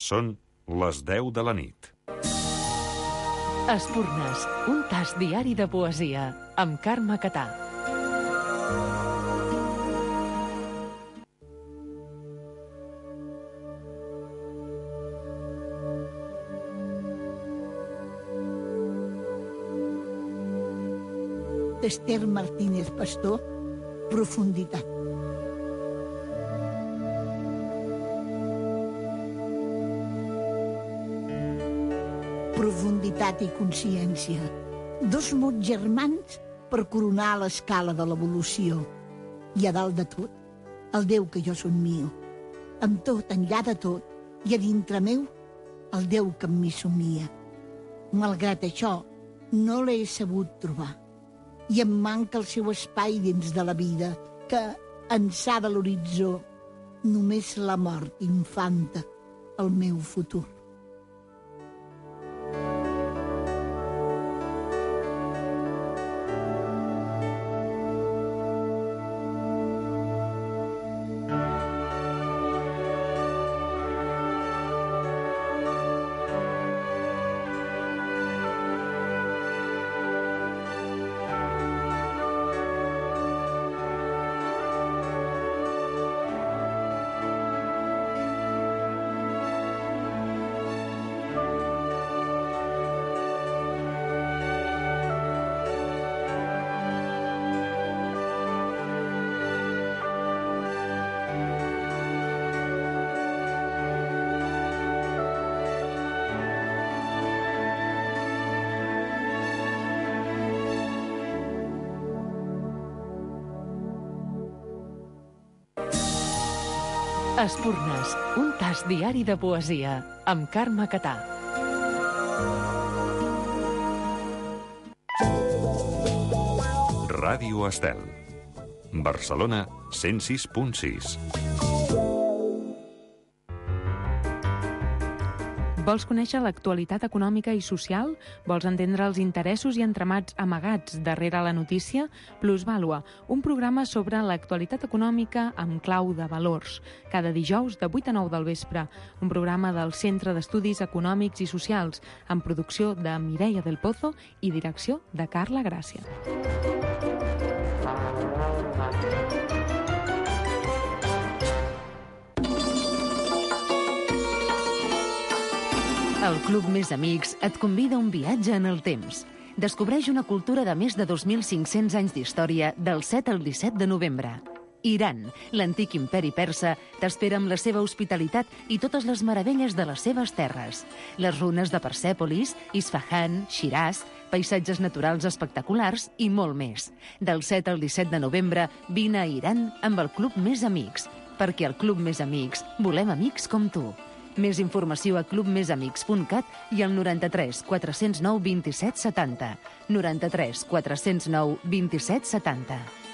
Són les 10 de la nit. Espurnes, un tast diari de poesia, amb Carme Catà. Esther Martínez Pastor, Profunditat. Profunditat i consciència. Dos mots germans per coronar l'escala de l'evolució. I a dalt de tot, el Déu que jo somio. Amb tot, enllà de tot, i a dintre meu, el Déu que amb mi somia. Malgrat això, no l'he sabut trobar. I em manca el seu espai dins de la vida, que, ençà de l'horitzó, només la mort infanta el meu futur. Espurnes, un tast diari de poesia, amb Carme Catà. Ràdio Estel. Barcelona 106.6. Vols conèixer l'actualitat econòmica i social? Vols entendre els interessos i entramats amagats darrere la notícia? Plusvàlua, un programa sobre l'actualitat econòmica amb clau de valors. Cada dijous de 8 a 9 del vespre. Un programa del Centre d'Estudis Econòmics i Socials, amb producció de Mireia del Pozo i direcció de Carla Gràcia. El Club Més Amics et convida a un viatge en el temps. Descobreix una cultura de més de 2.500 anys d'història del 7 al 17 de novembre. Iran, l'antic imperi persa, t'espera amb la seva hospitalitat i totes les meravelles de les seves terres. Les runes de Persèpolis, Isfahan, Shiraz, paisatges naturals espectaculars i molt més. Del 7 al 17 de novembre, vine a Iran amb el Club Més Amics, perquè al Club Més Amics volem amics com tu. Més informació a clubmesamics.cat i al 93 409 27 70. 93 409 27 70.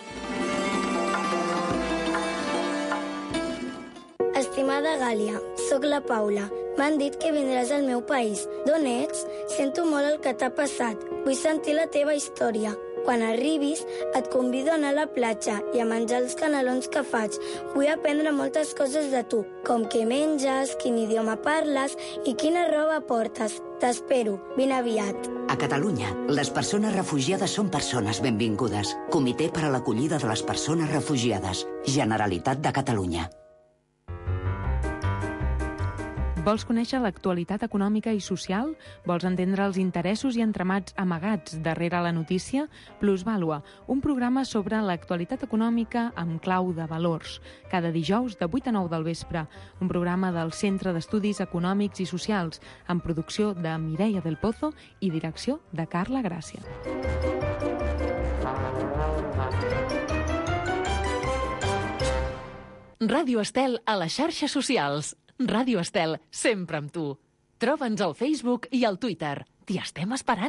Estimada Gàlia, sóc la Paula. M'han dit que vindràs al meu país. D'on ets? Sento molt el que t'ha passat. Vull sentir la teva història. Quan arribis, et convido a anar a la platja i a menjar els canelons que faig. Vull aprendre moltes coses de tu, com què menges, quin idioma parles i quina roba portes. T'espero. Vine aviat. A Catalunya, les persones refugiades són persones benvingudes. Comitè per a l'acollida de les persones refugiades. Generalitat de Catalunya. Vols conèixer l'actualitat econòmica i social? Vols entendre els interessos i entramats amagats darrere la notícia? Plusvàlua, un programa sobre l'actualitat econòmica amb clau de valors. Cada dijous de 8 a 9 del vespre. Un programa del Centre d'Estudis Econòmics i Socials, amb producció de Mireia del Pozo i direcció de Carla Gràcia. Ràdio Estel a les xarxes socials. Ràdio Estel, sempre amb tu. Troba'ns al Facebook i al Twitter. T'hi estem esperant.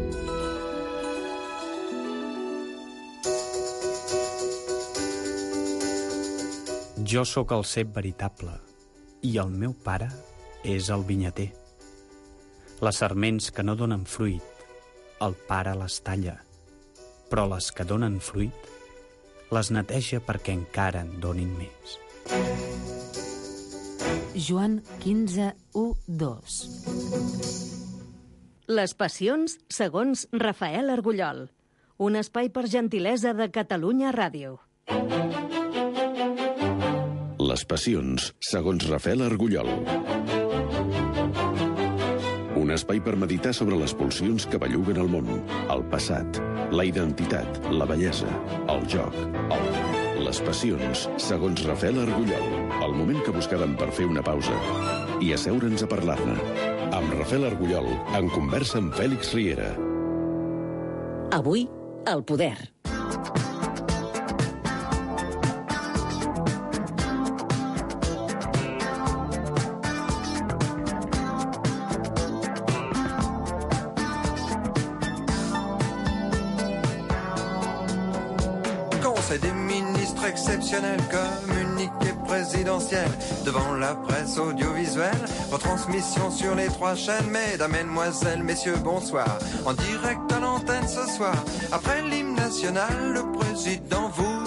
Jo sóc el cep veritable i el meu pare és el vinyater. Les sarments que no donen fruit, el pare les talla, però les que donen fruit les neteja perquè encara en donin més. Joan 15:1-2. Les passions segons Rafael Argullol. Un espai per gentilesa de Catalunya Ràdio. Les passions segons Rafael Argullol. Un espai per meditar sobre les pulsions que belluguen el món, el passat, la identitat, la bellesa, el joc, les passions segons Rafael Argullol. El moment que buscàvem per fer una pausa i asseure'ns a parlar-ne. Amb Rafael Argullol, en conversa amb Fèlix Riera. Avui, el poder. Conseil des ministres exceptionnel, communiqué présidentiel, devant la presse audiovisuelle, retransmission sur les 3 chaînes. Mesdames, mesdemoiselles, messieurs, bonsoir. En direct à l'antenne ce soir. Après l'hymne national, le président vous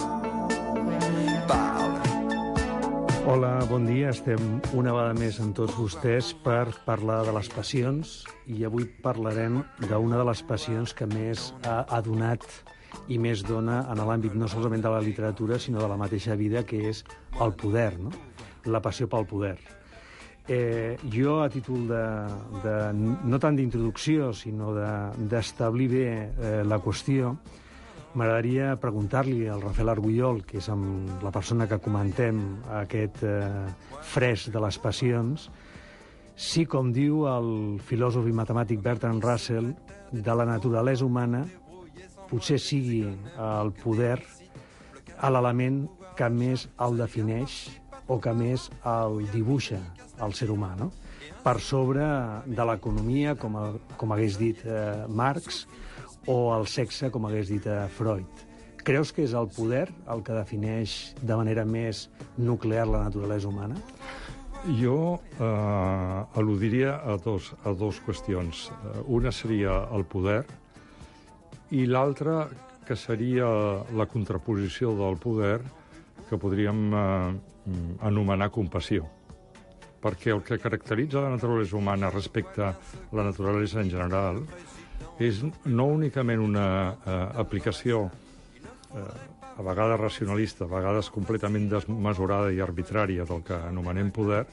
parle. Hola, bon dia. Estem una vegada més amb tots vostès per parlar de les passions i avui parlarem d'una de les passions que més ha donat i més dona en l'àmbit no solament de la literatura, sinó de la mateixa vida, que és el poder, no? La passió pel poder. Jo, a títol no tant d'introducció, sinó d'establir bé la qüestió, m'agradaria preguntar-li al Rafael Argullol, que és la persona que comentem aquest fresc de les passions, si, com diu el filòsof i matemàtic Bertrand Russell, de la naturalesa humana potser sigui el poder l'element que més el defineix o que més el dibuixa al ser humà, no? Per sobre de l'economia, com hagués dit Marx, o el sexe, com hagués dit Freud. Creus que és el poder el que defineix de manera més nuclear la naturalesa humana? Jo al·ludiria a dos qüestions. Una seria el poder i l'altra, que seria la contraposició del poder, que podríem anomenar compassió. Perquè el que caracteritza la naturalesa humana respecte a la naturalesa en general és no únicament una aplicació a vegades racionalista, a vegades completament desmesurada i arbitrària del que anomenem poder,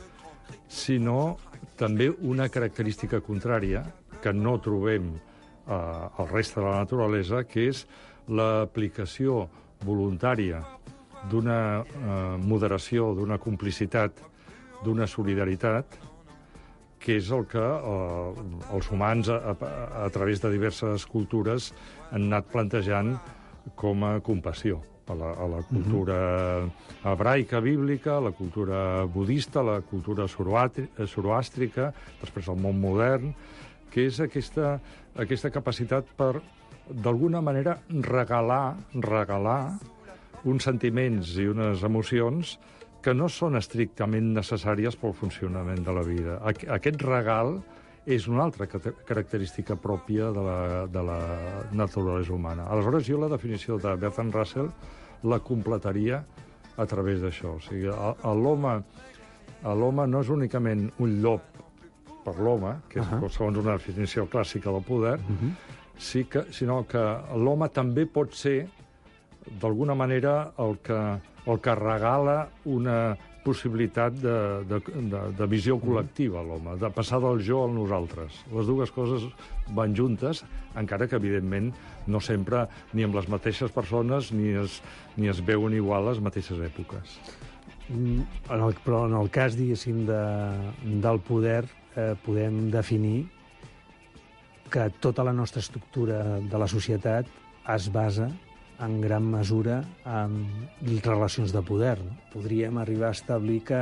sinó també una característica contrària que no trobem al reste de la naturalesa, que és l'aplicació voluntària d'una moderació, d'una complicitat, d'una solidaritat, que és el que els humans, a través de diverses cultures, han anat plantejant com a compassió. A la cultura hebraica, bíblica, a la cultura budista, a la cultura zoroàstrica, després al món modern, que és aquesta capacitat per, d'alguna manera, regalar uns sentiments i unes emocions que no són estrictament necessàries pel funcionament de la vida. Aquest regal és una altra característica pròpia de la naturalesa humana. Aleshores, jo la definició de Bertrand Russell la completaria a través d'això. O sigui, l'home no és únicament un llop per l'home, que és segons una definició clàssica del poder, sinó que l'home també pot ser, d'alguna manera, el que regala una possibilitat de visió col·lectiva a l'home, de passar del jo al nosaltres. Les dues coses van juntes, encara que, evidentment, no sempre ni amb les mateixes persones ni es veuen igual les mateixes èpoques. Però en el cas, diguéssim, del poder, podem definir que tota la nostra estructura de la societat es basa en gran mesura en relacions de poder. No? Podríem arribar a establir que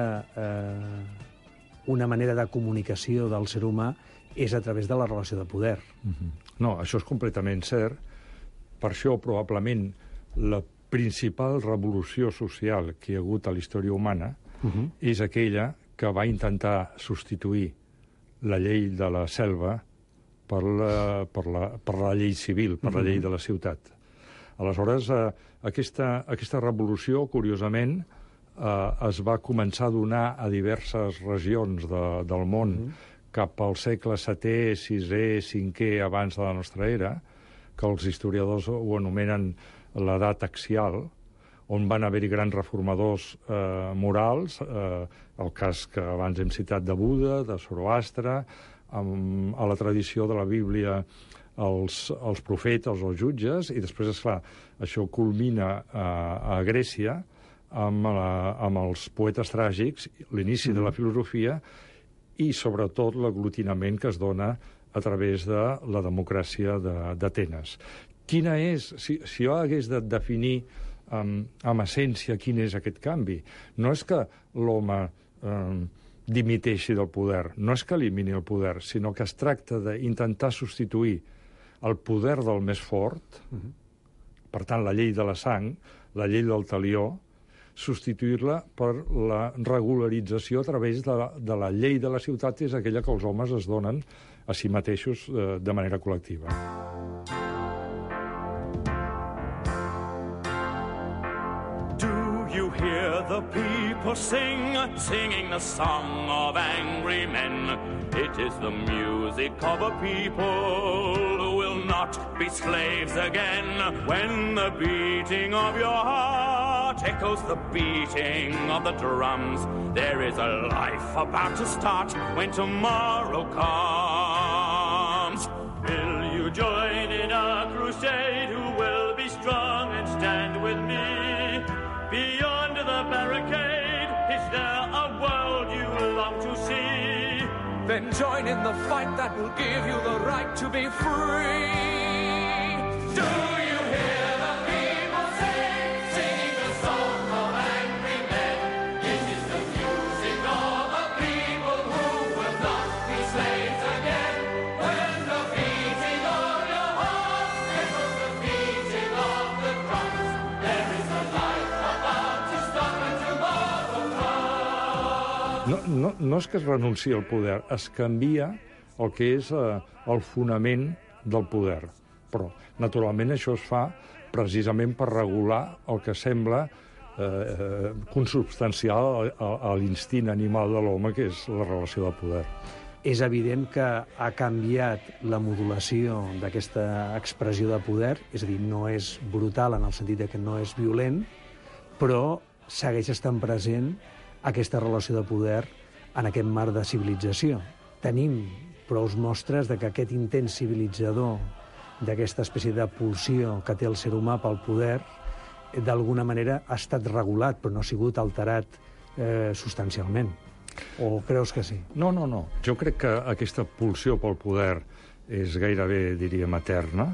una manera de comunicació del ser humà és a través de la relació de poder. No, això és completament cert. Per això, probablement, la principal revolució social que hi ha hagut a la història humana és aquella que va intentar substituir la llei de la selva per la llei civil, per la llei de la ciutat. Aleshores, aquesta revolució, curiosament, es va començar a donar a diverses regions del món cap al segle VII, VI, V abans de la nostra era, que els historiadors ho anomenen l'edat axial, on van haver-hi grans reformadors morals, el cas que abans hem citat de Buda, de Zoroastre, a la tradició de la Bíblia els profetes, els jutges, i després, esclar, això culmina a Grècia amb els poetes tràgics, l'inici de la filosofia i, sobretot, l'aglutinament que es dona a través de la democràcia d'Atenes. Quina és, si jo hagués de definir amb essència quin és aquest canvi, no és que l'home dimiteixi del poder, no és que elimini el poder, sinó que es tracta d'intentar substituir el poder del més fort, per tant, la llei de la sang, la llei del talió, substituir-la per la regularització a través de la llei de la ciutat, és aquella que els homes es donen a si mateixos de manera col·lectiva. You hear the people singing the song of angry men. It is the music of a people who will not be slaves again. When the beating of your heart echoes the beating of the drums, there is a life about to start when tomorrow comes. Will you join in a crusade? Who will be strong and stand with me? Beyond the barricade, is there a world you long to see? Then join in the fight that will give you the right to be free. Do you hear the people singing the song of angry men? It is the music of a people who will not be slaves again. When the beating of your heart echoes the beating of the drums, there is a light. No és que es renunciï al poder, es canvia el que és el fonament del poder. Però, naturalment, això es fa precisament per regular el que sembla consubstancial a l'instint animal de l'home, que és la relació de poder. És evident que ha canviat la modulació d'aquesta expressió de poder, és a dir, no és brutal en el sentit que no és violent, però segueix estant present aquesta relació de poder en aquest marc de civilització. Tenim prous mostres de que aquest intent civilitzador, d'aquesta espècie de pulsió que té el ser humà pel poder, d'alguna manera ha estat regulat, però no ha sigut alterat substancialment. O creus que sí? No. Jo crec que aquesta pulsió pel poder és gairebé, diríem, eterna.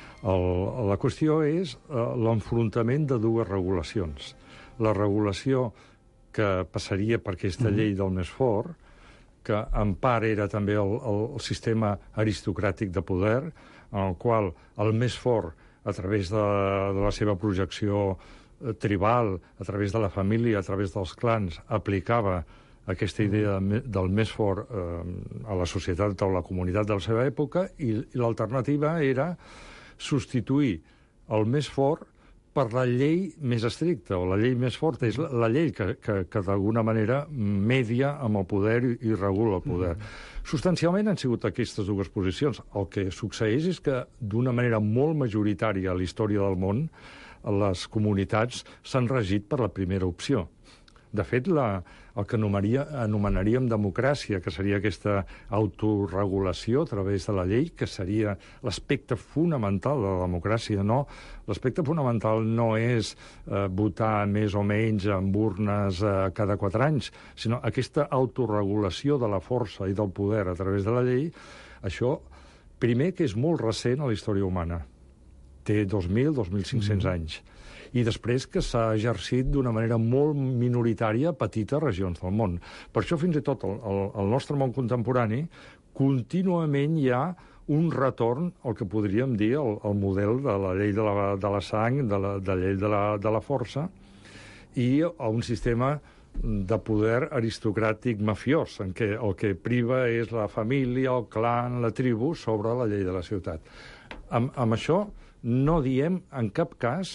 La qüestió és l'enfrontament de dues regulacions. La regulació que passaria per aquesta llei del més fort, que en part era també el sistema aristocràtic de poder, en el qual el més fort, a través de la seva projecció tribal, a través de la família, a través dels clans, aplicava aquesta idea del més fort a la societat o a la comunitat de la seva època, i l'alternativa era substituir el més fort per la llei més estricta, o la llei més forta. És la llei que d'alguna manera media amb el poder i regula el poder. Substancialment han sigut aquestes dues posicions. El que succeeix és que, d'una manera molt majoritària a la història del món, les comunitats s'han regit per la primera opció. De fet, el que anomenaríem democràcia, que seria aquesta autorregulació a través de la llei, que seria l'aspecte fonamental de la democràcia, no? L'aspecte fonamental no és votar més o menys amb urnes cada 4 anys, sinó aquesta autorregulació de la força i del poder a través de la llei. Això, primer, que és molt recent a la història humana. Té 2.000-2.500 anys. I després que s'ha exercit d'una manera molt minoritària a petites regions del món. Per això, fins i tot, al nostre món contemporani, contínuament hi ha un retorn al que podríem dir el model de la llei de la sang, de la llei de la força, i a un sistema de poder aristocràtic mafiós, en què el que priva és la família, el clan, la tribu, sobre la llei de la ciutat. Amb això no diem en cap cas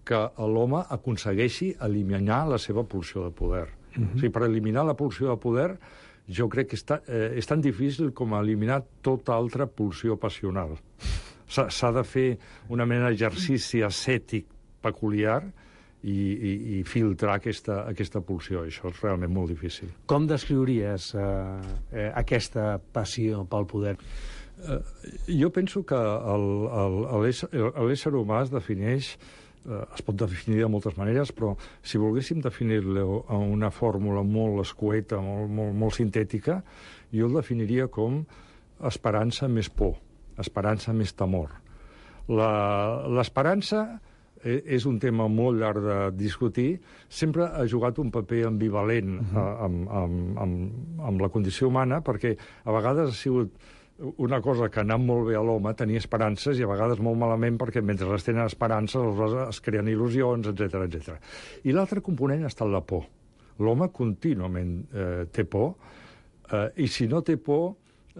que l'home aconsegueixi eliminar la seva pulsió de poder. O sigui, per eliminar la pulsió de poder, jo crec que és tan difícil com eliminar tota altra pulsió passional. S'ha de fer una mena d'exercici ascètic peculiar i filtrar aquesta pulsió. Això és realment molt difícil. Com descriuries aquesta passió pel poder? Jo penso que l'ésser humà es defineix, es pot definir de moltes maneres, però si volguéssim definir-lo en una fórmula molt escueta, molt sintètica, jo el definiria com esperança més por, esperança més temor. L'esperança és un tema molt llarg de discutir, sempre ha jugat un paper ambivalent amb la condició humana, perquè a vegades ha sigut una cosa que ha anat molt bé a l'home, tenir esperances, i a vegades molt malament, perquè mentre es tenen esperances es creen il·lusions, etc. I l'altre component ha estat la por. L'home contínuament té por, i si no té por,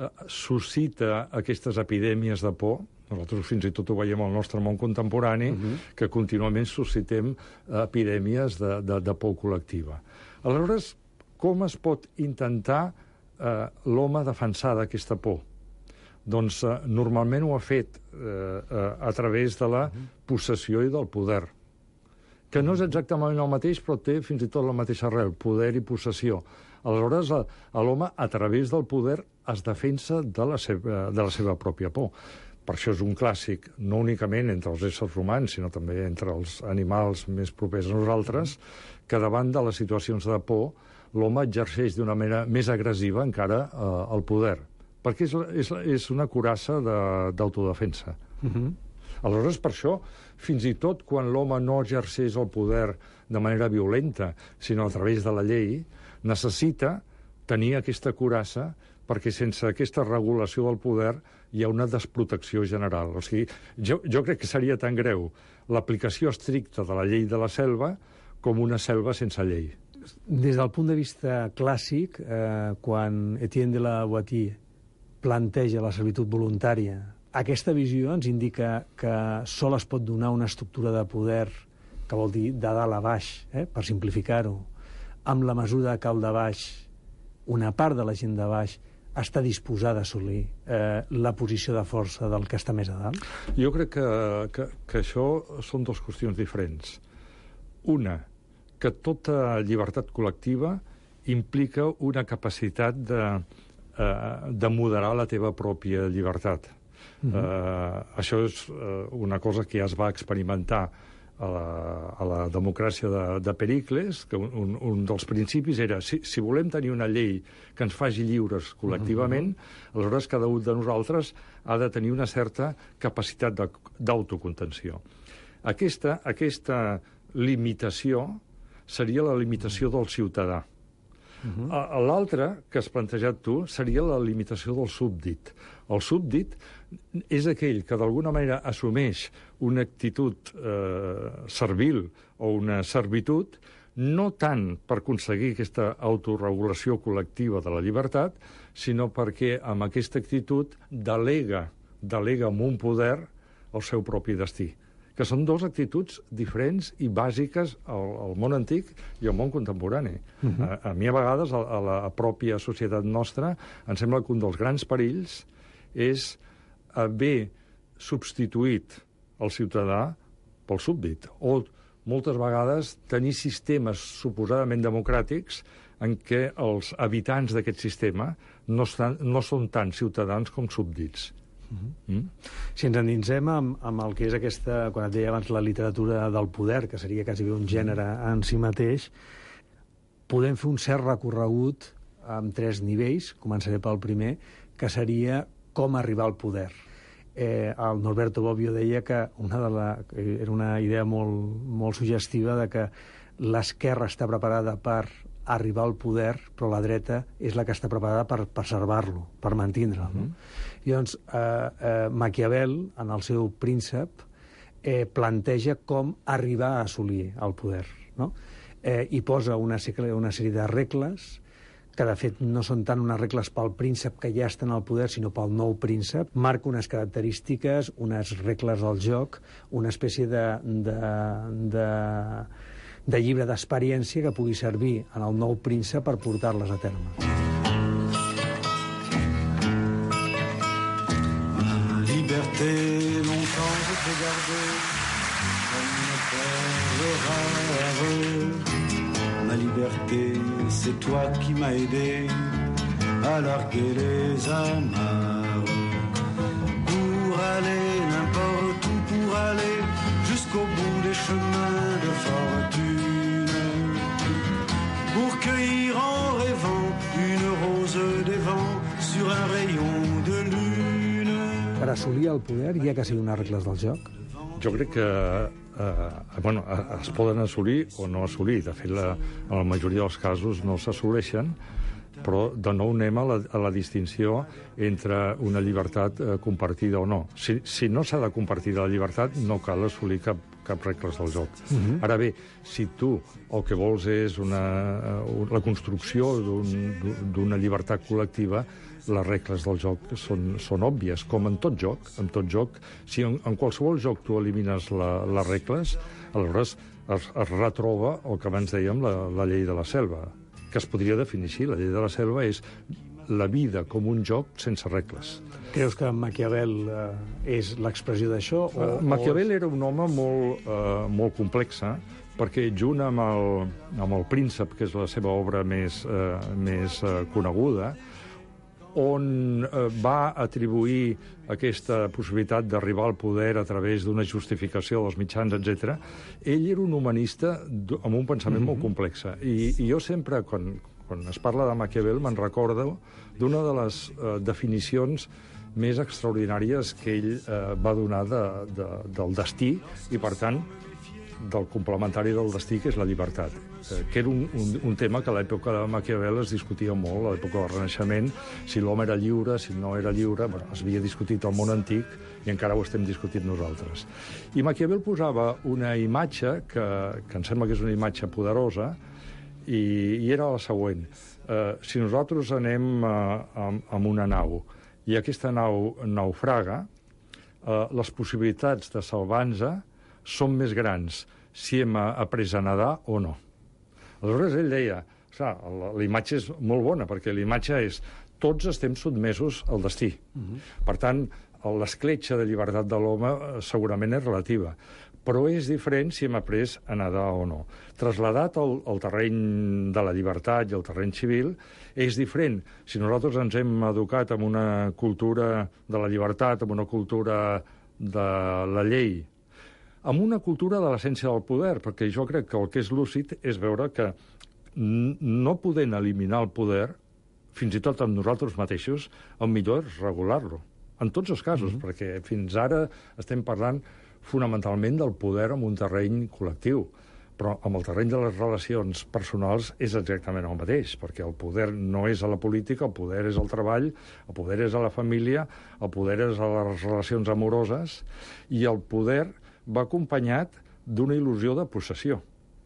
suscita aquestes epidèmies de por. Nosaltres fins i tot ho veiem al nostre món contemporani, que contínuament suscitem epidèmies de por col·lectiva. Aleshores, com es pot intentar l'home defensar d'aquesta por? Doncs normalment ho ha fet a través de la possessió i del poder, que no és exactament el mateix, però té fins i tot la mateixa arrel, poder i possessió. Aleshores, l'home, a través del poder, es defensa de la seva pròpia por. Per això és un clàssic, no únicament entre els éssers humans, sinó també entre els animals més propers a nosaltres, que davant de les situacions de por, l'home exerceix d'una manera més agressiva encara el poder, perquè és una coraça d'autodefensa. Aleshores, per això, fins i tot quan l'home no exerceix el poder de manera violenta, sinó a través de la llei, necessita tenir aquesta coraça, perquè sense aquesta regulació del poder hi ha una desprotecció general. O sigui, jo crec que seria tan greu l'aplicació estricta de la llei de la selva com una selva sense llei. Des del punt de vista clàssic, quan Etienne de la Boétie planteja la servitud voluntària, aquesta visió ens indica que sol es pot donar una estructura de poder, que vol dir de dalt a baix, per simplificar-ho, amb la mesura que el de baix, una part de la gent de baix, està disposada a assolir la posició de força del que està més a dalt? Jo crec que això són dues qüestions diferents. Una, que tota llibertat col·lectiva implica una capacitat de moderar la teva pròpia llibertat. Això és una cosa que ja es va experimentar a la democràcia de Pericles, que un dels principis era si volem tenir una llei que ens faci lliures col·lectivament, aleshores cada un de nosaltres ha de tenir una certa capacitat d'autocontenció. Aquesta limitació seria la limitació del ciutadà. L'altre que has plantejat tu seria la limitació del súbdit. El súbdit és aquell que d'alguna manera assumeix una actitud servil o una servitud, no tant per aconseguir aquesta autorregulació col·lectiva de la llibertat, sinó perquè amb aquesta actitud delega amb un poder el seu propi destí, que són dues actituds diferents i bàsiques al món antic i al món contemporani. A mi, a vegades, a la pròpia societat nostra, em sembla que un dels grans perills és haver substituït el ciutadà pel súbdit, o moltes vegades tenir sistemes suposadament democràtics en què els habitants d'aquest sistema no són tant ciutadans com súbdits. Si ens endinsem amb el que és aquesta, quan et deia abans, la literatura del poder, que seria quasi un gènere en si mateix, podem fer un cert recorregut amb 3 nivells. Començaré pel primer, que seria com arribar al poder. El Norberto Bobbio deia que era una idea molt suggestiva de que l'esquerra està preparada per arribar al poder, però la dreta és la que està preparada per preservar-lo, per mantindre'l. No? I doncs, Maquiavel, en el seu Príncep, planteja com arribar a assolir el poder. No? I posa una sèrie de regles que de fet no són tant unes regles pel príncep que ja està en el poder, sinó pel nou príncep, marca unes característiques, unes regles del joc, una espècie de llibre d'experiència que pugui servir en el nou príncep per portar-les a terme. Ma liberté, longtemps je t'ai gardé comme une perle rare. Ma liberté, c'est toi qui m'as aidé à larguer les amarres. Pour aller n'importe où, pour aller jusqu'au bout des chemins de fortune. Pour cueillir en rêvant une rose des vents sur un rayon de lune. Per assolir el poder hi ha que seguir unes regles del joc? Jo crec que es poden assolir o no assolir. De fet, en la majoria dels casos no s'assoleixen, però de nou anem a la distinció entre una llibertat compartida o no. Si no s'ha de compartir la llibertat, no cal assolir cap regles del joc. Ara bé, si tu el que vols és la construcció d'una llibertat col·lectiva, les regles del joc són òbvies, com en tot joc. En tot joc, si en qualsevol joc tu elimines les regles, aleshores es retroba el que abans dèiem, la llei de la selva, que es podria definir així. La llei de la selva és la vida com un joc sense regles. Creus que Maquiavel és l'expressió d'això? Maquiavel era un home molt complex, perquè junt amb el Príncep, que és la seva obra més coneguda, on va atribuir aquesta possibilitat d'arribar al poder a través d'una justificació dels mitjans, etc. Ell era un humanista amb un pensament molt complex. I jo sempre, quan es parla de Maquiavel, me'n recordo d'una de les definicions més extraordinàries que ell va donar del destí i, per tant, del complementari del destí, que és la llibertat, que era un tema que a l'època de Maquiavel es discutia molt, a l'època del Renaixement, si l'home era lliure, si no era lliure. Es havia discutit al món antic i encara ho estem discutint nosaltres. I Maquiavel posava una imatge que em sembla que és una imatge poderosa, i era la següent. Si nosaltres anem amb una nau i aquesta nau naufraga, les possibilitats de salvar-nos són més grans si hem après a nedar o no. Aleshores ell deia, la imatge és molt bona, perquè la imatge és tots estem sotmesos al destí. Per tant, l'escletxa de llibertat de l'home segurament és relativa, però és diferent si hem après a nedar o no. Trasladat al terreny de la llibertat i al terreny civil, és diferent. Si nosaltres ens hem educat en una cultura de la llibertat, en una cultura de la llei, amb una cultura de l'essència del poder, perquè jo crec que el que és lúcid és veure que no podent eliminar el poder, fins i tot amb nosaltres mateixos, el millor és regular-lo. En tots els casos, perquè fins ara estem parlant fonamentalment del poder en un terreny col·lectiu, però amb el terreny de les relacions personals és exactament el mateix, perquè el poder no és a la política, el poder és al treball, el poder és a la família, el poder és a les relacions amoroses, i el poder va acompanyat d'una il·lusió de possessió.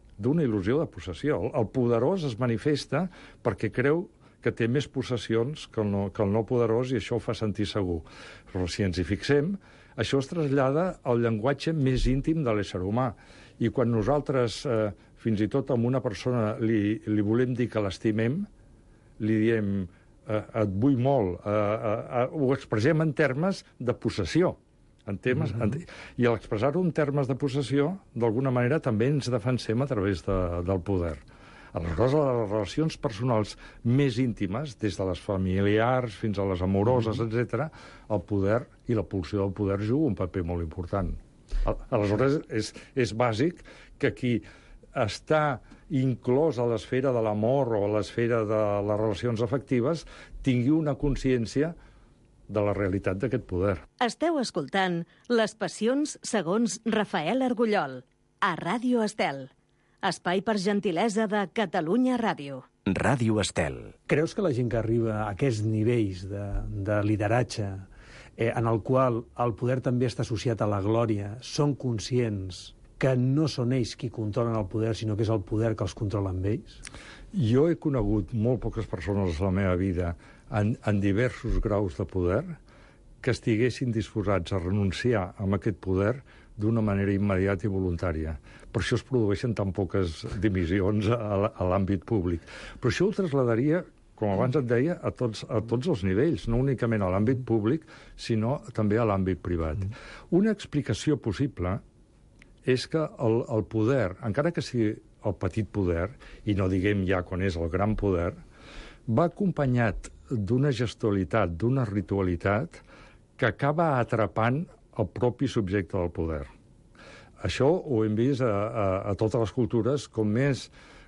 El poderós es manifesta perquè creu que té més possessions que el no poderós, i això ho fa sentir segur. Però si ens hi fixem, això es trasllada al llenguatge més íntim de l'ésser humà. I quan nosaltres, fins i tot a una persona, li volem dir que l'estimem, li diem et vull molt, ho expressem en termes de possessió. I al expressar-ho en termes de possessió, d'alguna manera també ens defensem a través del poder. Aleshores, les relacions personals més íntimes, des de les familiars fins a les amoroses, etc., el poder i la pulsió del poder juguen un paper molt important. Aleshores, és bàsic que qui està inclòs a l'esfera de l'amor o a l'esfera de les relacions afectives tingui una consciència de la realitat d'aquest poder. Esteu escoltant Les Passions segons Rafael Argullol, a Ràdio Estel. Espai per gentilesa de Catalunya Ràdio. Ràdio Estel. Creus que la gent que arriba a aquests nivells de lideratge, en el qual el poder també està associat a la glòria, són conscients que no són ells qui controlen el poder, sinó que és el poder que els controla amb ells? Jo he conegut molt poques persones a la meva vida en diversos graus de poder que estiguessin disposats a renunciar a aquest poder d'una manera immediata i voluntària. Per això es produeixen tan poques dimissions a l'àmbit públic. Però això ho trasladaria, com abans et deia, a tots els nivells, no únicament a l'àmbit públic, sinó també a l'àmbit privat. Una explicació possible és que el poder, encara que sigui el petit poder, i no diguem ja quan és el gran poder, va acompanyat d'una gestualitat, d'una ritualitat que acaba atrapant el propi subjecte del poder. Això ho hem vist a totes les cultures. Com més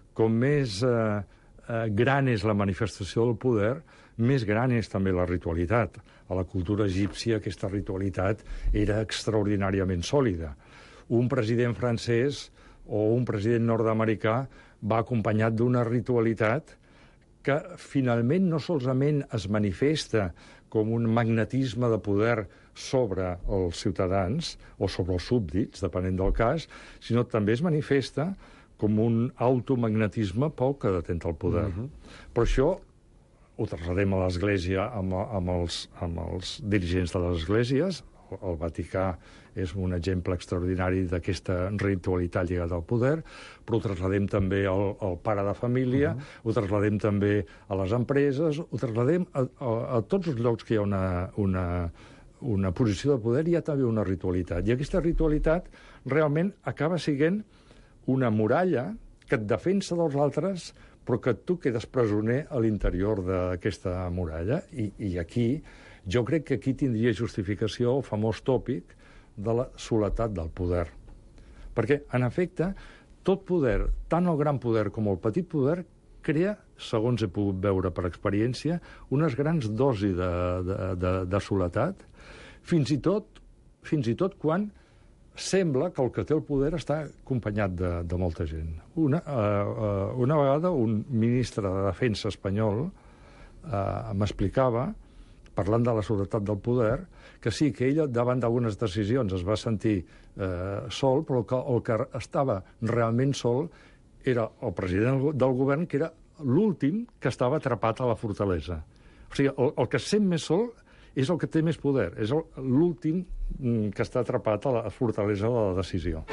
gran és la manifestació del poder, més gran és també la ritualitat. A la cultura egípcia aquesta ritualitat era extraordinàriament sòlida. Un president francès o un president nord-americà va acompanyat d'una ritualitat que finalment no solament es manifesta com un magnetisme de poder sobre els ciutadans o sobre els súbdits, depenent del cas, sinó també es manifesta com un automagnetisme pel que detenta el poder. Però això ho trasladem a l'Església amb els dirigents de les esglésies. El Vaticà és un exemple extraordinari d'aquesta ritualitat lligada al poder, però ho trasladem també al pare de família, ho trasladem també a les empreses, ho trasladem a tots els llocs que hi ha una posició de poder, hi ha també una ritualitat. I aquesta ritualitat realment acaba sent una muralla que et defensa dels altres, però que tu quedes presoner a l'interior d'aquesta muralla. I aquí, jo crec que aquí tindria justificació el famós tòpic de la soledat del poder. Perquè, en efecte, tot poder, tant el gran poder com el petit poder, crea, segons he pogut veure per experiència, unes grans dosis de soledat, fins i tot quan sembla que el que té el poder està acompanyat de molta gent. Una vegada un ministre de Defensa espanyol m'explicava, parlant de la soledat del poder, que sí, que ell davant d'algunes decisions es va sentir sol, però que el que estava realment sol era el president del govern, que era l'últim que estava atrapat a la fortalesa. O sigui, el que es sent més sol és el que té més poder, és l'últim que està atrapat a la fortalesa de la decisió.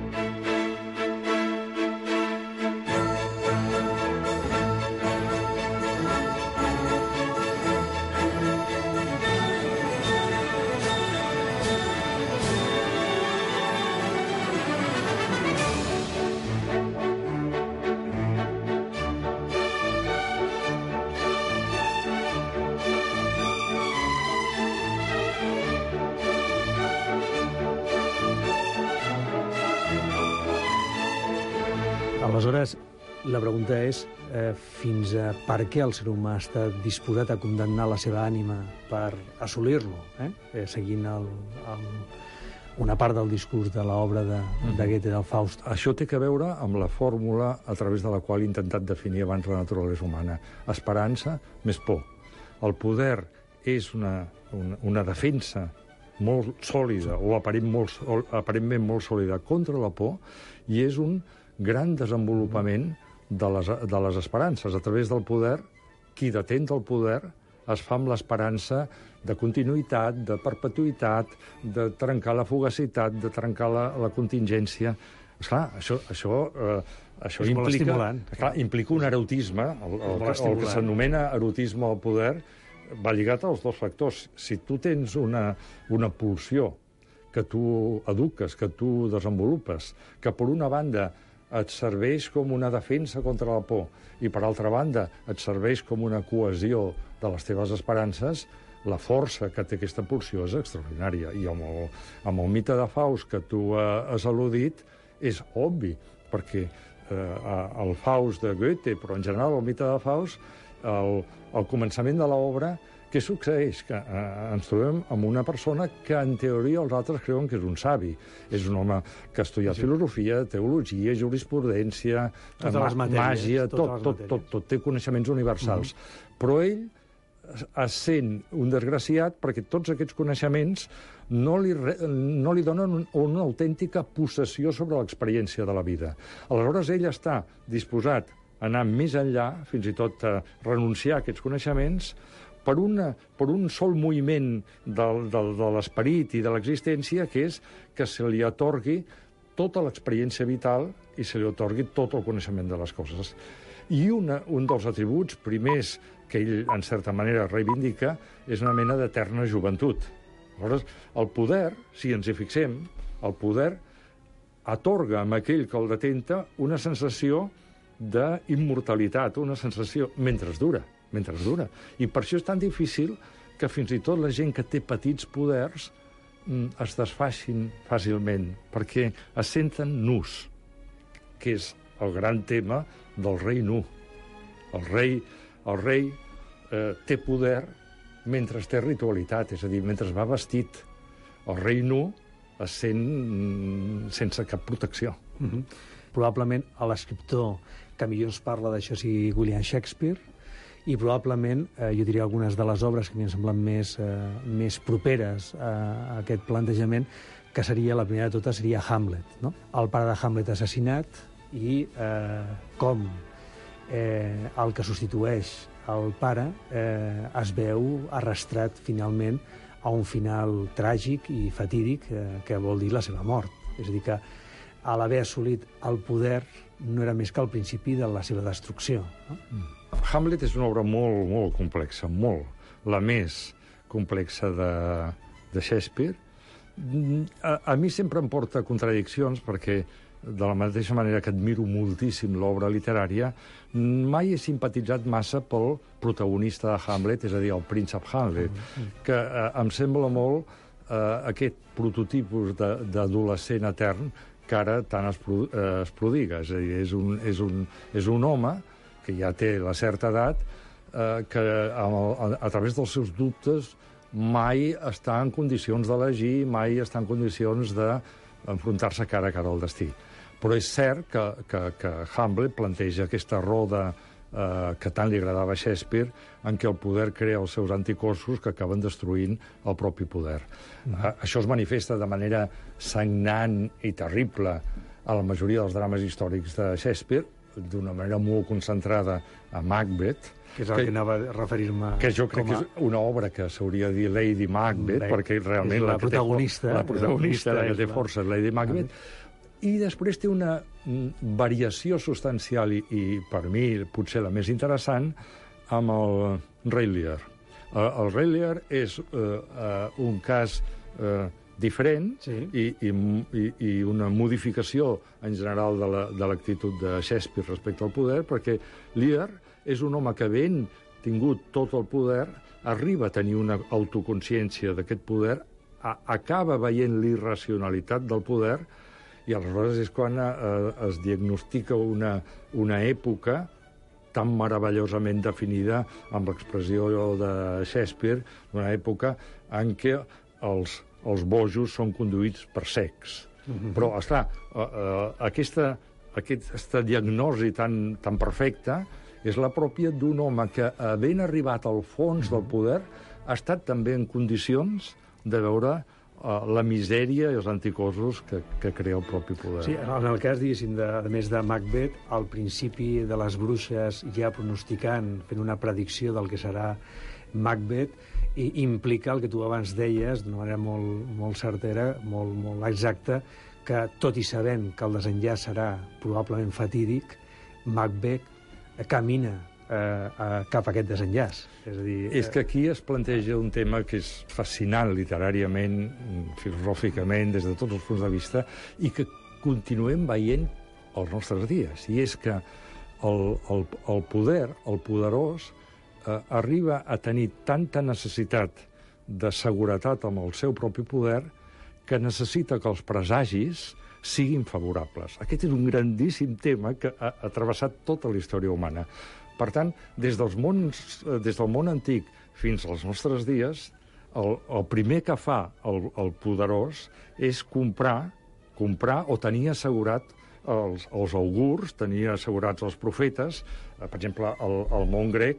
Aleshores, la pregunta és fins a per què el ser humà està disposat a condemnar la seva ànima per assolir-lo, seguint una part del discurs de l'obra de Goethe, del Faust. Això té a veure amb la fórmula a través de la qual he intentat definir abans la naturalesa humana. Esperança més por. El poder és una defensa molt sòlida, o aparentment molt sòlida, contra la por, i és un gran desenvolupament de les esperances. A través del poder, qui detén el poder es fa amb l'esperança de continuïtat, de perpetuïtat, de trencar la fugacitat, de trencar la contingència. Esclar, això implica un erotisme, el que s'anomena erotisme al poder, va lligat als dos factors. Si tu tens una pulsió que tu eduques, que tu desenvolupes, que per una banda et serveix com una defensa contra la por i, per altra banda, et serveix com una cohesió de les teves esperances, la força que té aquesta pulsió és extraordinària. I amb el mite de Faust que tu has al·ludit és obvi, perquè el Faust de Goethe, però en general el mite de Faust, al començament de l'obra, què succeeix? Que ens trobem amb una persona que, en teoria, els altres creuen que és un savi. És un home que ha estudiat filosofia, teologia, jurisprudència, màgia, tot. Té coneixements universals. Però ell essent un desgraciat perquè tots aquests coneixements no li donen una autèntica possessió sobre l'experiència de la vida. Aleshores, ell està disposat a anar més enllà, fins i tot a renunciar a aquests coneixements, per un sol moviment de l'esperit i de l'existència, que és que se li atorgui tota l'experiència vital i se li atorgui tot el coneixement de les coses. I un dels atributs primers que ell, en certa manera, reivindica és una mena d'eterna joventut. Aleshores, el poder, si ens hi fixem, el poder atorga a aquell que el detenta una sensació d'immortalitat, una sensació mentre dura. I per això és tan difícil que fins i tot la gent que té petits poders es desfacin fàcilment, perquè es senten nus, que és el gran tema del rei nu. El rei té poder mentre té ritualitat, és a dir, mentre va vestit. El rei nu es sent sense cap protecció. Probablement l'escriptor que millor ens parla d'això sigui William Shakespeare, i probablement, jo diria, algunes de les obres que a mi em semblen més properes a aquest plantejament, que seria, la primera de totes, seria Hamlet, no? El pare de Hamlet assassinat i com el que substitueix el pare es veu arrastrat finalment a un final tràgic i fatídic que vol dir la seva mort. És a dir, que a l'haver assolit el poder no era més que el principi de la seva destrucció. No? Hamlet és una obra molt, molt complexa, molt. La més complexa de Shakespeare. A mi sempre em porta contradiccions perquè, de la mateixa manera que admiro moltíssim l'obra literària, mai he simpatitzat massa pel protagonista de Hamlet, és a dir, el príncep Hamlet, que em sembla molt aquest prototipus d'adolescent etern que ara tant es prodiga. És a dir, és un home que ja té la certa edat, que a través dels seus dubtes mai està en condicions d'elegir, mai està en condicions d'enfrontar-se cara a cara al destí. Però és cert que Hamlet planteja aquesta roda que tant li agradava a Shakespeare, en què el poder crea els seus anticossos que acaben destruint el propi poder. Això es manifesta de manera sagnant i terrible a la majoria dels drames històrics de Shakespeare, d'una manera molt concentrada a Macbeth, que és el que anava a referir-me. Que jo crec que és una obra que s'hauria de dir Lady Macbeth, perquè realment la protagonista la que té força és Lady Macbeth. I després té una variació substancial i per mi potser la més interessant amb el Rei Lear. El Rei Lear és un cas diferent i una modificació en general de l'actitud de Shakespeare respecte al poder, perquè Lear és un home que, havent tingut tot el poder, arriba a tenir una autoconsciència d'aquest poder, acaba veient l'irracionalitat del poder, i aleshores és quan es diagnostica una època tan meravellosament definida amb l'expressió de Shakespeare, una època en què els bojos són conduïts per cecs. Però, esclar, aquesta diagnosi tan perfecta és la pròpia d'un home que, havent arribat al fons del poder, ha estat també en condicions de veure la misèria i els anticossos que crea el propi poder. Sí, en el cas, diguéssim, a més de Macbeth, al principi de les bruixes, ja pronosticant, fent una predicció del que serà Macbeth, implica el que tu abans deies, d'una manera molt certera, molt exacta, que tot i sabent que el desenllaç serà probablement fatídic, Macbeth camina cap a aquest desenllaç. És a dir, és que aquí es planteja un tema que és fascinant literàriament, filosòficament, des de tots els punts de vista, i que continuem veient als nostres dies. I és que el poder, el poderós, arriba a tenir tanta necessitat de seguretat amb el seu propi poder que necessita que els presagis siguin favorables. Aquest és un grandíssim tema que ha travessat tota la història humana. Per tant, des del món antic fins als nostres dies, el primer que fa el poderós és comprar o tenir assegurat els augurs, tenir assegurats els profetes. Per exemple, el món grec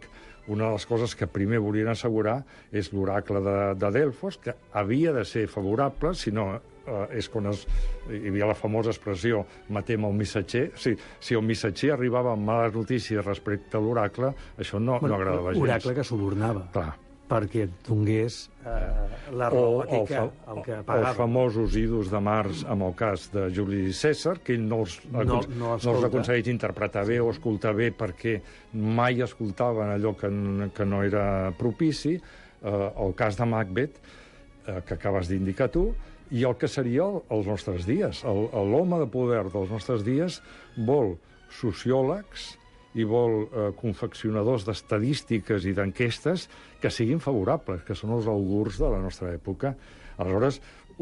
una de les coses que primer volien assegurar és l'oracle de Delfos, que havia de ser favorable, si no és quan hi havia la famosa expressió matem el missatger. Si el missatger arribava amb males notícies respecte a l'oracle, això no agradava gens. Oracle que subornava. Clar. Perquè donés la robòtica el que pagava. Els famosos idus de març amb el cas de Juli Cèsar, que ell no els aconsegueix interpretar bé o escoltar bé perquè mai escoltaven allò que no era propici, el cas de Macbeth, que acabes d'indicar tu, i el que seria els nostres dies. L'home de poder dels nostres dies vol sociòlegs i vol confeccionadors d'estadístiques i d'enquestes que siguin favorables, que són els augurs de la nostra època. Aleshores,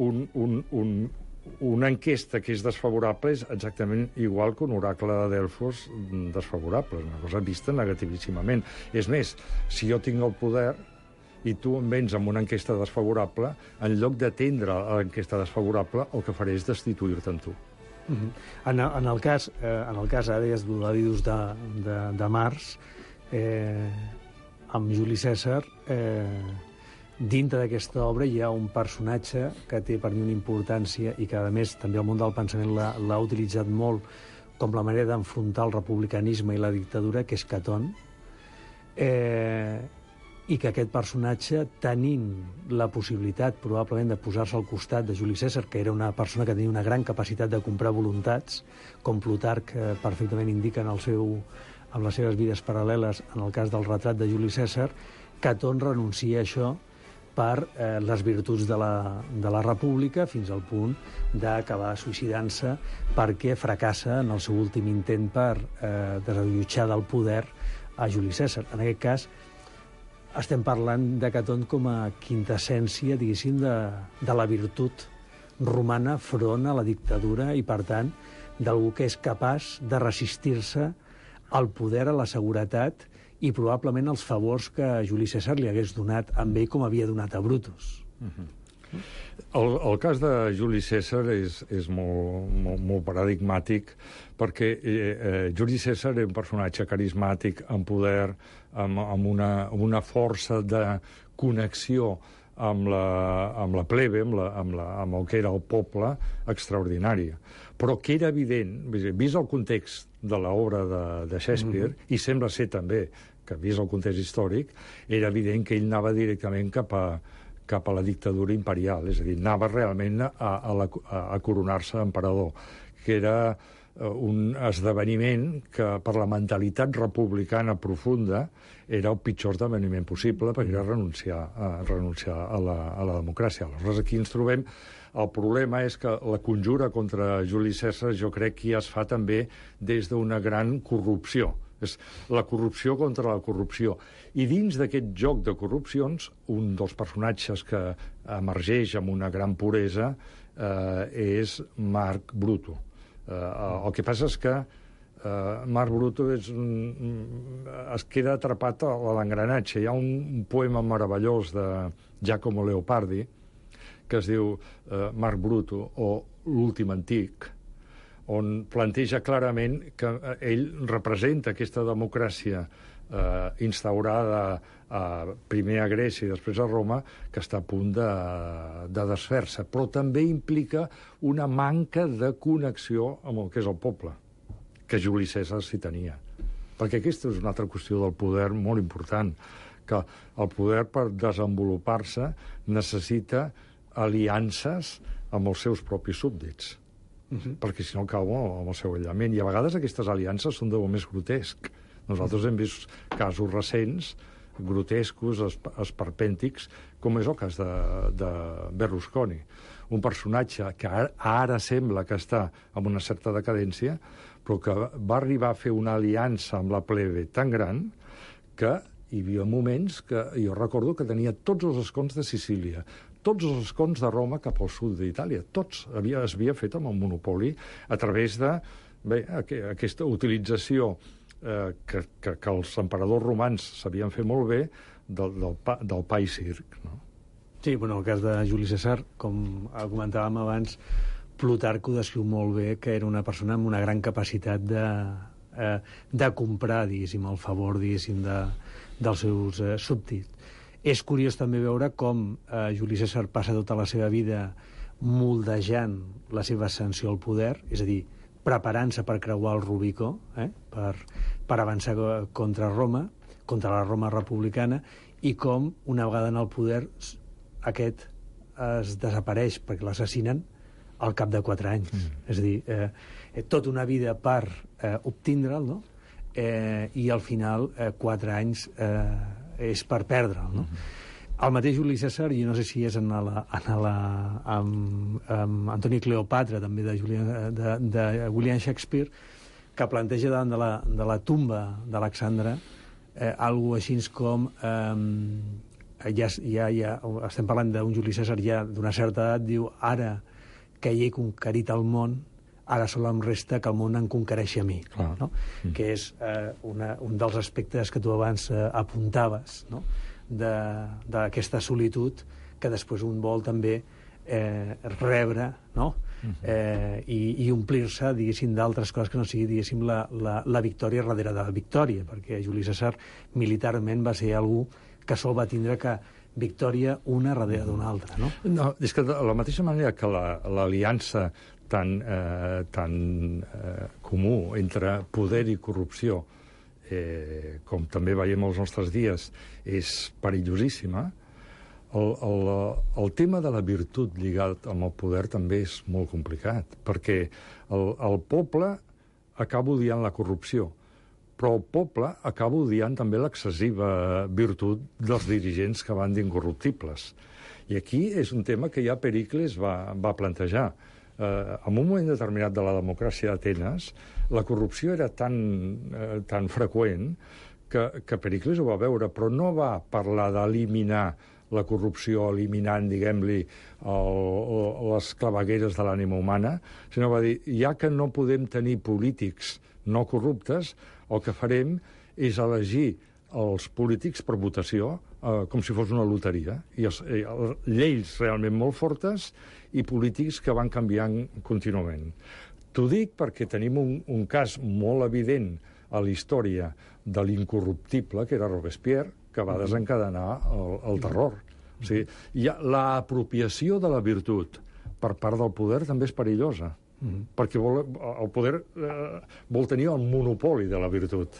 una enquesta que és desfavorable és exactament igual que un oracle de Delfos desfavorable, una cosa vista negativíssimament. És més, si jo tinc el poder i tu em vens amb una enquesta desfavorable, en lloc d'atendre l'enquesta desfavorable, el que faré és destituir-te en tu. En el cas, ara deies l'Idus de març, amb Juli Cèsar, dintre d'aquesta obra hi ha un personatge que té per mi una importància i que, a més, també el món del pensament l'ha utilitzat molt com la manera d'enfrontar el republicanisme i la dictadura, que és Caton, i que aquest personatge, tenint la possibilitat probablement de posar-se al costat de Juli Cèsar, que era una persona que tenia una gran capacitat de comprar voluntats, com Plutarc perfectament indica amb les seves vides paral·leles en el cas del retrat de Juli Cèsar, Caton renuncia a això per les virtuts de la república fins al punt d'acabar suïcidant-se perquè fracassa en el seu últim intent per desallotjar del poder a Juli Cèsar. En aquest cas, estem parlant de Caton com a quintessència, diguéssim, de la virtut romana front a la dictadura i, per tant, d'algú que és capaç de resistir-se al poder, a la seguretat i probablement als favors que Juli Cèsar li hagués donat a ell com havia donat a Brutus. El cas de Juli Cèsar és molt paradigmàtic perquè Juli Cèsar era un personatge carismàtic, amb poder, amb una força de connexió amb la plebe, amb el que era el poble, extraordinària. Però que era evident, vist el context de l'obra de Shakespeare, i sembla ser també que, vist el context històric, era evident que ell anava directament cap a la dictadura imperial, és a dir, anava realment a coronar-se emperador, que era un esdeveniment que per la mentalitat republicana profunda era el pitjor esdeveniment possible, perquè era renunciar a la democràcia. Aleshores, aquí ens trobem. El problema és que la conjura contra Juli Cèsar jo crec que ja es fa també des d'una gran corrupció. És la corrupció contra la corrupció. I dins d'aquest joc de corrupcions, un dels personatges que emergeix amb una gran puresa és Marc Bruto. El que passa és que Marc Bruto es queda atrapat a l'engranatge. Hi ha un poema meravellós de Giacomo Leopardi que es diu Marc Bruto o l'últim antic, on planteja clarament que ell representa aquesta democràcia instaurada primer a Grècia i després a Roma, que està a punt de desfer-se. Però també implica una manca de connexió amb el que és el poble, que Juli Cèsar sí tenia. Perquè aquesta és una altra qüestió del poder molt important, que el poder, per desenvolupar-se, necessita aliances amb els seus propis súbdits. Perquè si no cau amb el seu aïllament. I a vegades aquestes aliances són d'allò més grotesc. Nosaltres hem vist casos recents, grotescos, esperpèntics, com és el cas de Berlusconi. Un personatge que ara sembla que està en una certa decadència, però que va arribar a fer una aliança amb la plebe tan gran que hi havia moments que jo recordo que tenia tots els escons de Sicília, tots els escons de Roma cap al sud d'Itàlia, tots. Es havia fet amb el monopoli a través de aquesta utilització que els emperadors romans sabien fer molt bé del pa i circ. No? Sí, bueno, el cas de Juli Cèsar, com comentàvem abans, Plutarc ho descriu molt bé, que era una persona amb una gran capacitat de comprar, diguéssim, el favor, diguéssim, súbdits. És curiós també veure com Juli Cèsar passa tota la seva vida moldejant la seva ascensió al poder, és a dir, preparant-se per creuar el Rubicó, per avançar contra Roma, contra la Roma republicana, i com, una vegada en el poder, aquest es desapareix perquè l'assassinen al cap de 4 anys. És a dir, tota una vida per obtindre'l, no? I al final 4 anys és per perdre'l, no? El mateix Juli Cèsar, jo no sé si és amb Antoni Cleopatra, també de William Shakespeare, que planteja davant de la tumba d'Alexandre algo així com ja estem parlant d'un Juli Cèsar ja d'una certa edat, diu, ara que hi he conquerit el món, ara sol em resta que el món em conquereixi a mi, no? Que és un dels aspectes que tu abans apuntaves, no? D'aquesta solitud que després un vol també rebre, no? I omplir-se, diguéssim, d'altres coses que no sigui, diguéssim, la victòria darrere de la victòria, perquè Juli Cèsar militarment va ser algú que sol va tindre que victòria una darrere d'una altra, no? No, és que de la mateixa manera que l'aliança tan comú entre poder i corrupció, com també veiem als nostres dies, és perillosíssima, el tema de la virtut lligat amb el poder també és molt complicat, perquè el poble acaba odiant la corrupció, però el poble acaba odiant també l'excessiva virtut dels dirigents que van d'incorruptibles. I aquí és un tema que ja Pericles va plantejar. En un moment determinat de la democràcia d'Atenes, la corrupció era tan freqüent que Pericles ho va veure, però no va parlar d'eliminar la corrupció, eliminant, diguem-li, les clavegueres de l'ànima humana, sinó va dir, ja que no podem tenir polítics no corruptes, el que farem és elegir els polítics per votació, com si fos una loteria, i lleis realment molt fortes i polítics que van canviant contínuament. T'ho dic perquè tenim un cas molt evident a la història de l'incorruptible, que era Robespierre, que va desencadenar el terror. O sigui, l'apropiació de la virtut per part del poder també és perillosa, perquè el poder vol tenir el monopoli de la virtut.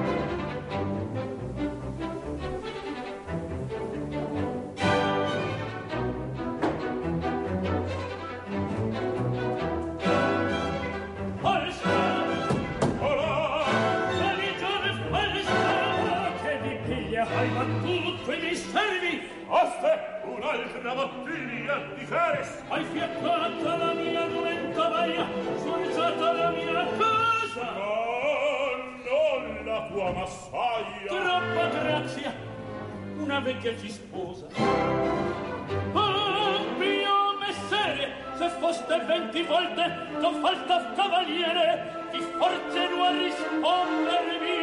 Un'altra bottiglia di Jerez. Hai fiaccata la mia dolenta baia, sforzata la mia casa. Non la tua massaia. Troppa grazia, una vecchia ci sposa. Oh, mio messere, se foste 20 volte con falta cavaliere, ti forzano a rispondermi.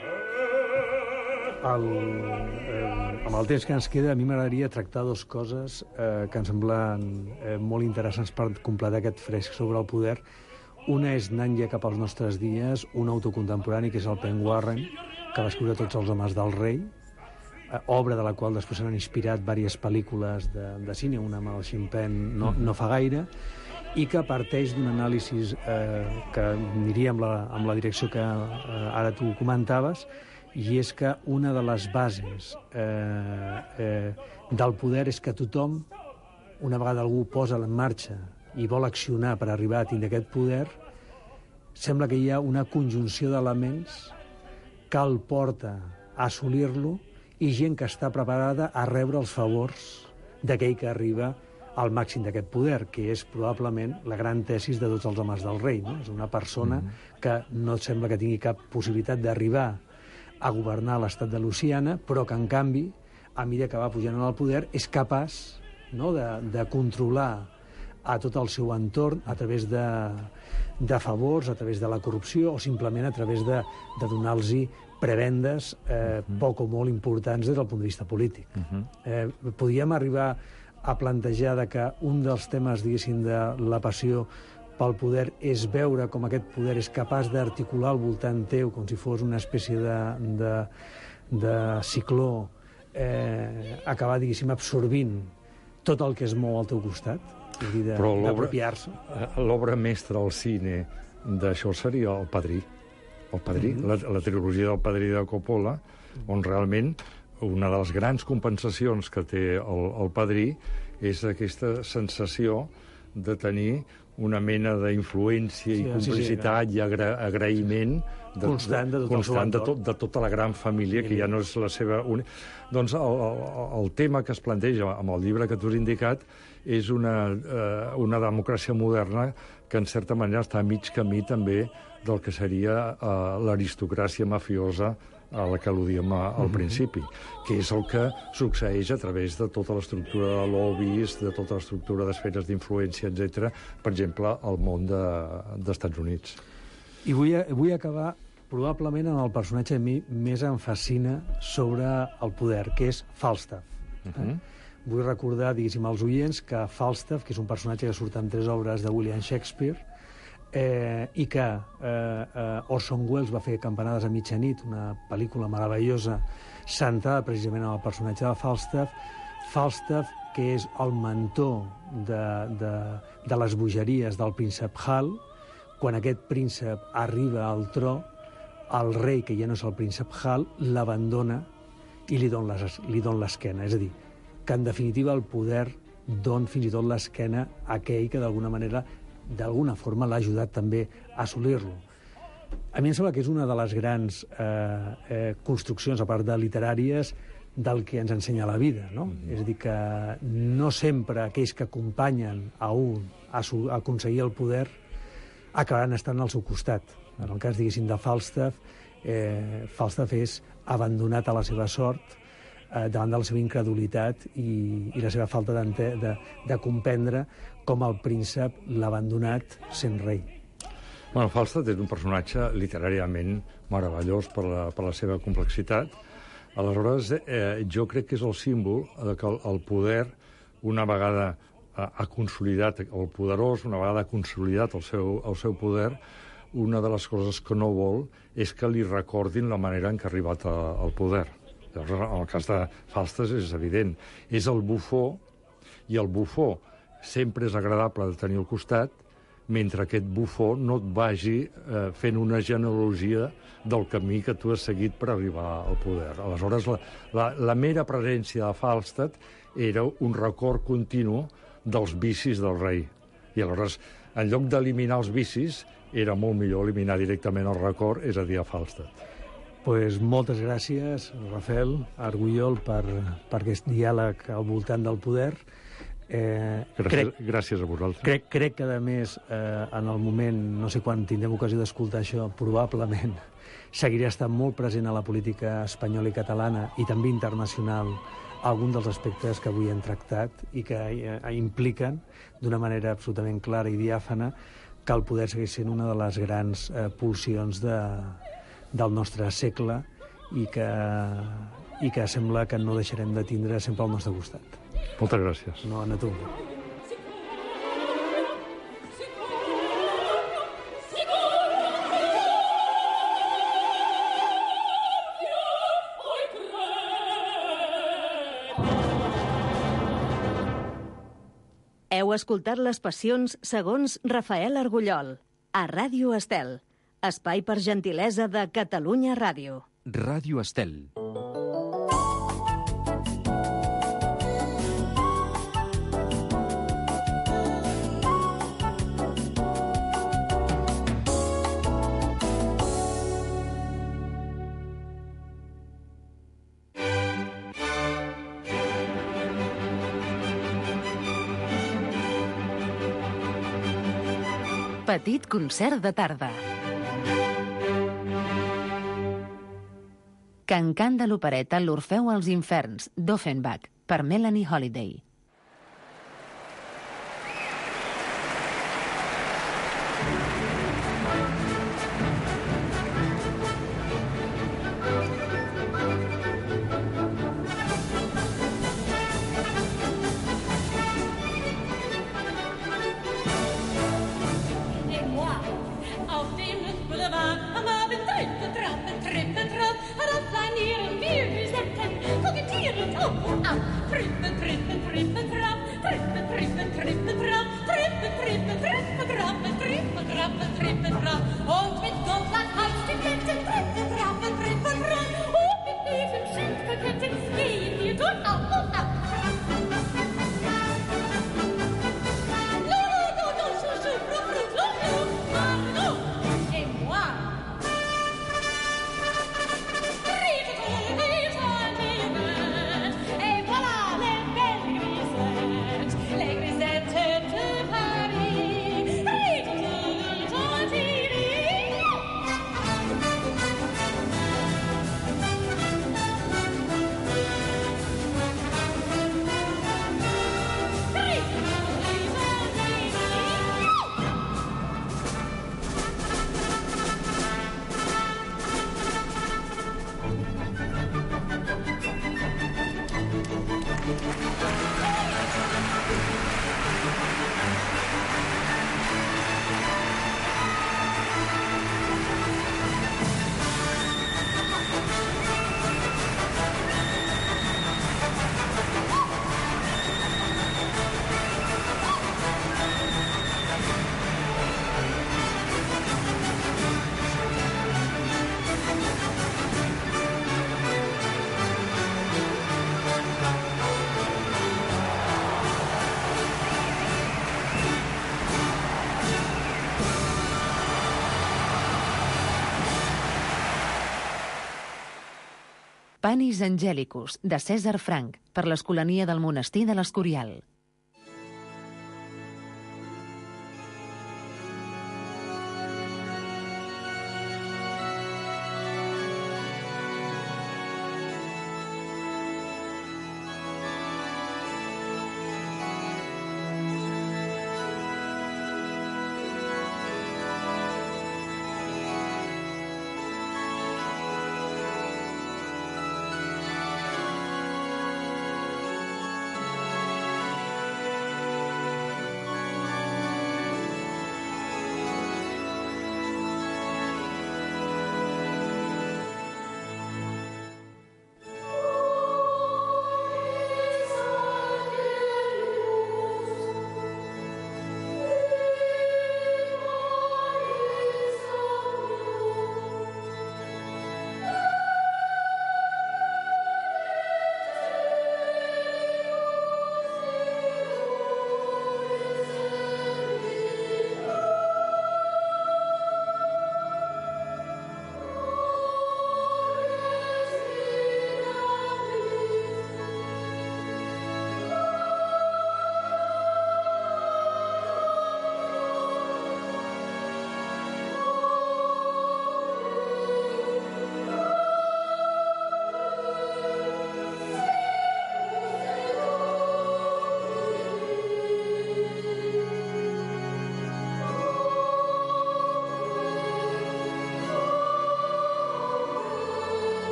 Amb el temps que ens queda, a mi m'agradaria tractar 2 coses que em semblen molt interessants per completar aquest fresc sobre el poder. Una és, anant ja cap als nostres dies, un autocontemporani, que és el Pen Warren, que va escriure Tots els homes del rei, obra de la qual després s'han inspirat diverses pel·lícules de cine, una amb el Sean Penn no fa gaire, i que parteix d'un anàlisi que aniria amb la direcció que ara tu comentaves, i és que una de les bases del poder és que tothom, una vegada algú posa en marxa i vol accionar per arribar a tindre aquest poder, sembla que hi ha una conjunció d'elements que el porta a assolir-lo i gent que està preparada a rebre els favors d'aquell que arriba al màxim d'aquest poder, que és probablement la gran tesis de Tots els homes del rei, no? És una persona que no sembla que tingui cap possibilitat d'arribar a governar l'estat de Luisiana, però que, en canvi, a mesura que va pujant al poder, és capaç, no?, de controlar a tot el seu entorn a través de favors, a través de la corrupció, o simplement a través de donar-los prebendes poc o molt importants des del punt de vista polític. Podríem arribar a plantejar que un dels temes, diguéssim, de la passió pel poder és veure com aquest poder és capaç d'articular al voltant teu com si fos una espècie cicló acabar, diguéssim, absorbint tot el que es mou al teu costat, és a dir, d'apropiar-se. L'obra mestra al cine d'això seria El Padrí. El Padrí, la trilogia del Padrí de Coppola, on realment una de les grans compensacions que té el Padrí és aquesta sensació de tenir una mena d'influència i complicitat i agraïment constant de tota la gran família, que ja no és la seva... Doncs el tema que es planteja amb el llibre que tu has indicat és una democràcia moderna que, en certa manera, està a mig camí també del que seria l'aristocràcia mafiosa a la que al·ludíem al principi, que és el que succeeix a través de tota l'estructura de lobbies, de tota l'estructura d'esferes d'influència, etc., per exemple, al món dels Estats Units. I vull acabar probablement en el personatge que a mi més em fascina sobre el poder, que és Falstaff. Vull recordar, diguéssim, als oients que Falstaff, que és un personatge que surt en 3 obres de William Shakespeare, i que Orson Welles va fer Campanades a mitjanit, una pel·lícula meravellosa centrada precisament en el personatge de Falstaff, que és el mentor de les bogeries del príncep Hal. Quan aquest príncep arriba al tro, el rei, que ja no és el príncep Hal, l'abandona i li dona l'esquena. És a dir, que en definitiva el poder don fins i tot l'esquena a aquell que d'alguna forma l'ha ajudat també a assolir-lo. A mi em sembla que és una de les grans construccions, a part de literàries, del que ens ensenya la vida, no? És a dir, que no sempre aquells que acompanyen a un a aconseguir el poder acabaran estant al seu costat. En el cas, diguéssim, de Falstaff, Falstaff és abandonat a la seva sort davant de la seva incredulitat i la seva falta de comprendre com el príncep l'ha abandonat sent rei. Bueno, Falstaff és un personatge literàriament meravellós per la seva complexitat. Aleshores, jo crec que és el símbol que el poder, una vegada ha consolidat, el poderós, una vegada ha consolidat el seu poder, una de les coses que no vol és que li recordin la manera en què ha arribat al poder. Llavors, en el cas de Falstaff és evident. És el bufó, i el bufó sempre és agradable de tenir al costat, mentre aquest bufó no et vagi fent una genealogia del camí que tu has seguit per arribar al poder. Aleshores, la mera presència de Falstaff era un record continu dels vicis del rei. I aleshores, en lloc d'eliminar els vicis, era molt millor eliminar directament el record, és a dir, a Falstaff. Pues moltes gràcies, Rafael Argullol, per aquest diàleg al voltant del poder. Gràcies a vosaltres. Crec que, a més, en el moment, no sé quan tindrem ocasió d'escoltar això, probablement seguirà estant molt present a la política espanyola i catalana i també internacional algun dels aspectes que avui hem tractat i que impliquen d'una manera absolutament clara i diàfana que el poder segueix sent una de les grans pulsions del nostre segle i que sembla que no deixarem de tindre sempre al nostre costat. Moltes gràcies. No, a tu. Heu escoltat les passions segons Rafael Argullol, a Ràdio Estel, espai per gentilesa de Catalunya Ràdio. Ràdio Estel. Petit concert de tarda. Cancant de l'opereta L'Orfeu als Inferns, d'Offenbach, per Melanie Holiday. Auf dem Boulevard am Abend trippen, trappen, trippen, trapp, herabfallen ihren Bier. Panis Angelicus, de Cèsar Franc, per l'Escolania del Monestir de l'Escorial.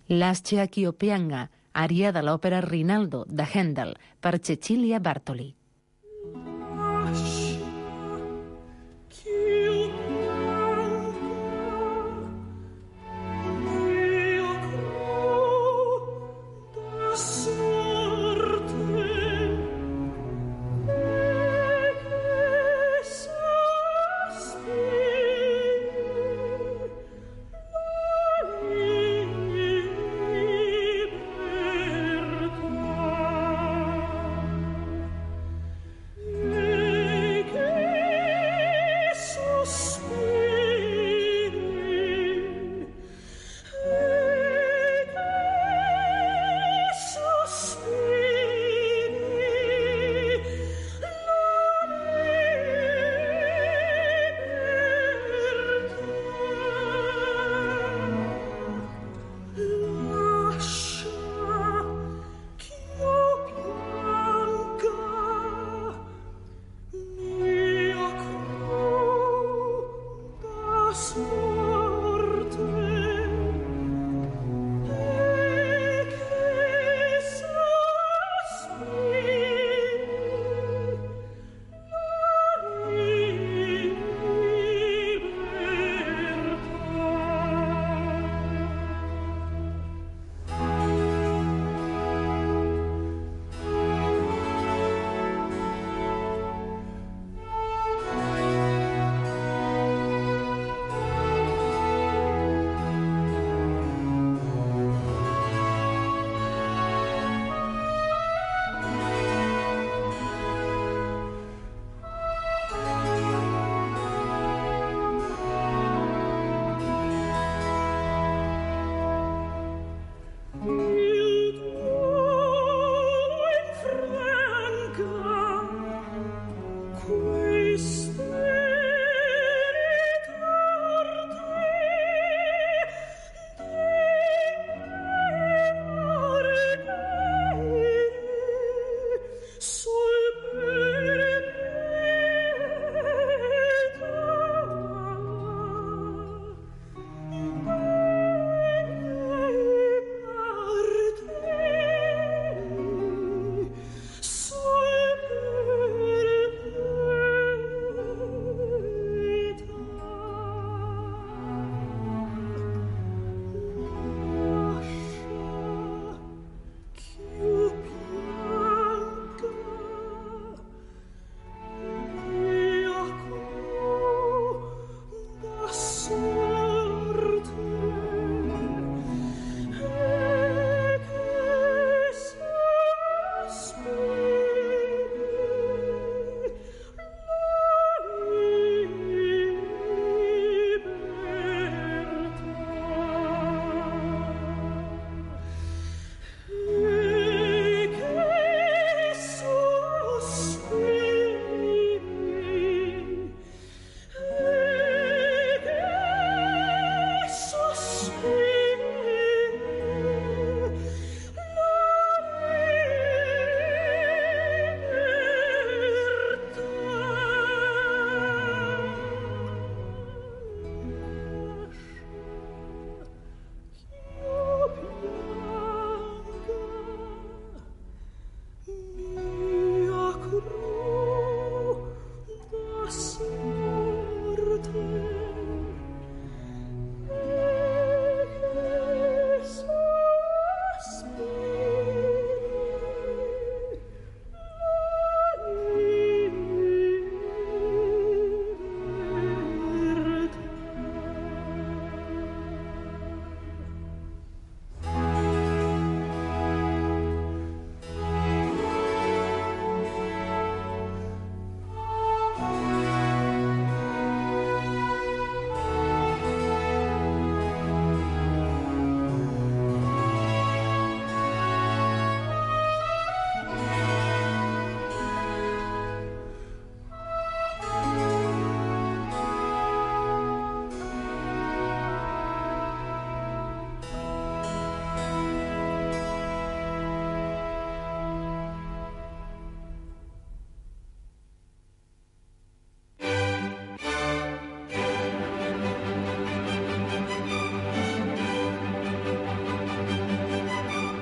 Lascia Chiopianga, ària de l'òpera Rinaldo, de Händel, per Cecilia Bartoli.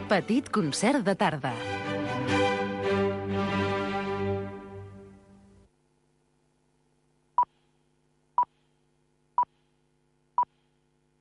Petit concert de tarda.